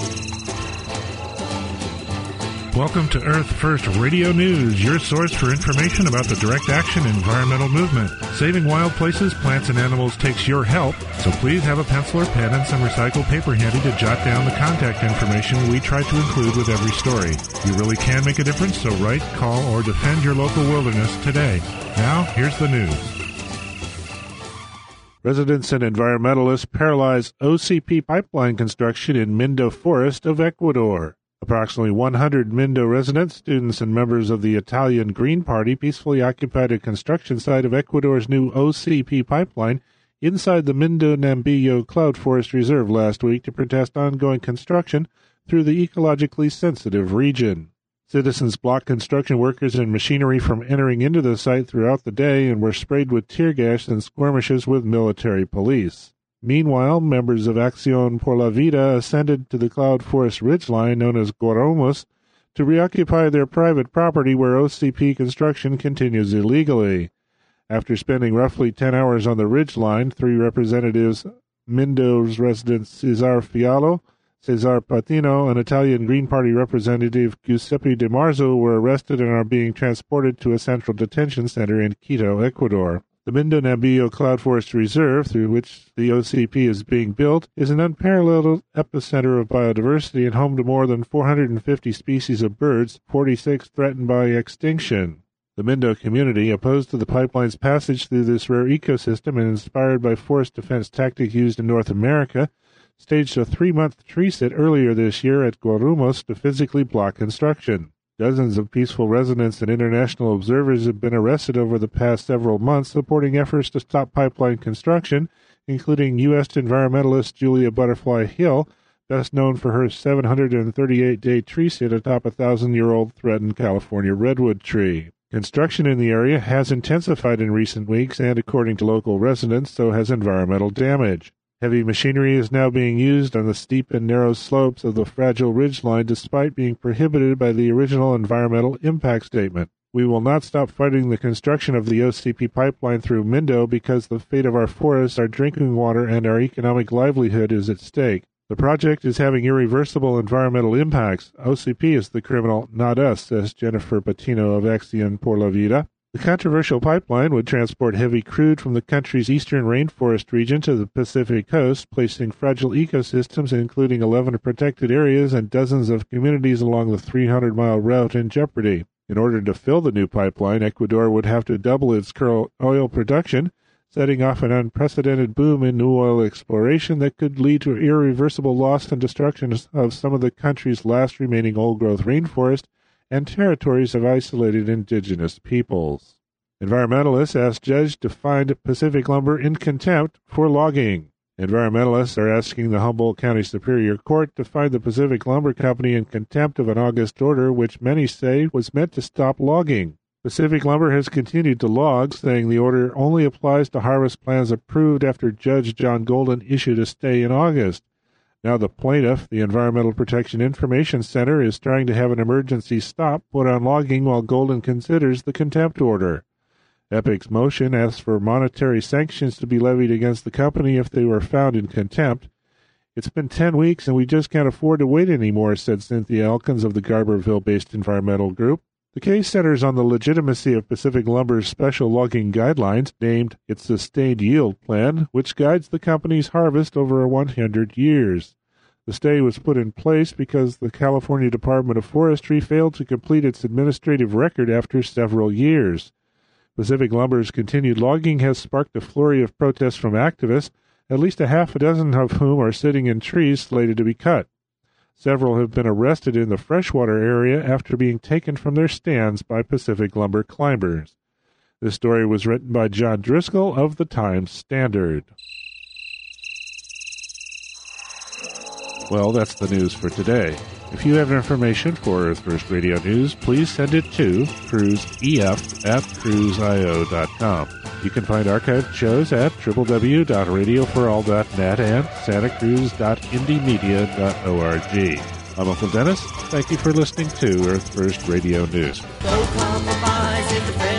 Welcome to Earth First Radio News, your source for information about the direct action environmental movement. Saving wild places, plants, and animals takes your help, so please have a pencil or pen and some recycled paper handy to jot down the contact information we try to include with every story. You really can make a difference, so write, call, or defend your local wilderness today. Now, here's the news. Residents and environmentalists paralyze OCP pipeline construction in Mindo Forest of Ecuador. Approximately 100 Mindo residents, students, and members of the Italian Green Party peacefully occupied a construction site of Ecuador's new OCP pipeline inside the Mindo Nambillo Cloud Forest Reserve last week to protest ongoing construction through the ecologically sensitive region. Citizens blocked construction workers and machinery from entering into the site throughout the day and were sprayed with tear gas and skirmishes with military police. Meanwhile, members of Acción por la Vida ascended to the cloud forest ridgeline known as Guarumos to reoccupy their private property where OCP construction continues illegally. After spending roughly 10 hours on the ridgeline, 3 representatives, Mindo's resident Cesar Fiallo, Cesar Patino, and Italian Green Party representative Giuseppe De Marzo, were arrested and are being transported to a central detention center in Quito, Ecuador. The Mindo Nambillo Cloud Forest Reserve, through which the OCP is being built, is an unparalleled epicenter of biodiversity and home to more than 450 species of birds, 46 threatened by extinction. The Mindo community, opposed to the pipeline's passage through this rare ecosystem and inspired by forest defense tactics used in North America, staged a 3-month tree sit earlier this year at Guarumos to physically block construction. Dozens of peaceful residents and international observers have been arrested over the past several months supporting efforts to stop pipeline construction, including U.S. environmentalist Julia Butterfly Hill, best known for her 738-day tree sit atop a 1,000-year-old threatened California redwood tree. Construction in the area has intensified in recent weeks, and according to local residents, so has environmental damage. Heavy machinery is now being used on the steep and narrow slopes of the fragile ridgeline despite being prohibited by the original environmental impact statement. We will not stop fighting the construction of the OCP pipeline through Mindo because the fate of our forests, our drinking water, and our economic livelihood is at stake. The project is having irreversible environmental impacts. OCP is the criminal, not us, says Jennifer Patino of Acción por la Vida. The controversial pipeline would transport heavy crude from the country's eastern rainforest region to the Pacific coast, placing fragile ecosystems, including 11 protected areas and dozens of communities along the 300-mile route, in jeopardy. In order to fill the new pipeline, Ecuador would have to double its current oil production, setting off an unprecedented boom in new oil exploration that could lead to irreversible loss and destruction of some of the country's last remaining old-growth rainforest and territories of isolated indigenous peoples. Environmentalists asked Judge to find Pacific Lumber in contempt for logging. Environmentalists are asking the Humboldt County Superior Court to find the Pacific Lumber Company in contempt of an August order which many say was meant to stop logging. Pacific Lumber has continued to log, saying the order only applies to harvest plans approved after Judge John Golden issued a stay in August. Now the plaintiff, the Environmental Protection Information Center, is trying to have an emergency stop put on logging while Golden considers the contempt order. EPIC's motion asks for monetary sanctions to be levied against the company if they were found in contempt. It's been 10 weeks and we just can't afford to wait anymore, said Cynthia Elkins of the Garberville-based environmental group. The case centers on the legitimacy of Pacific Lumber's special logging guidelines, named its Sustained Yield Plan, which guides the company's harvest over 100 years. The stay was put in place because the California Department of Forestry failed to complete its administrative record after several years. Pacific Lumber's continued logging has sparked a flurry of protests from activists, at least a half a dozen of whom are sitting in trees slated to be cut. Several have been arrested in the freshwater area after being taken from their stands by Pacific Lumber climbers. This story was written by John Driscoll of the Times-Standard. Well, that's the news for today. If you have information for Earth First Radio News, please send it to cruiseef@cruiseio.com. You can find archived shows at www.radioforall.net and santacruz.indiemedia.org. I'm Uncle Dennis. Thank you for listening to Earth First Radio News.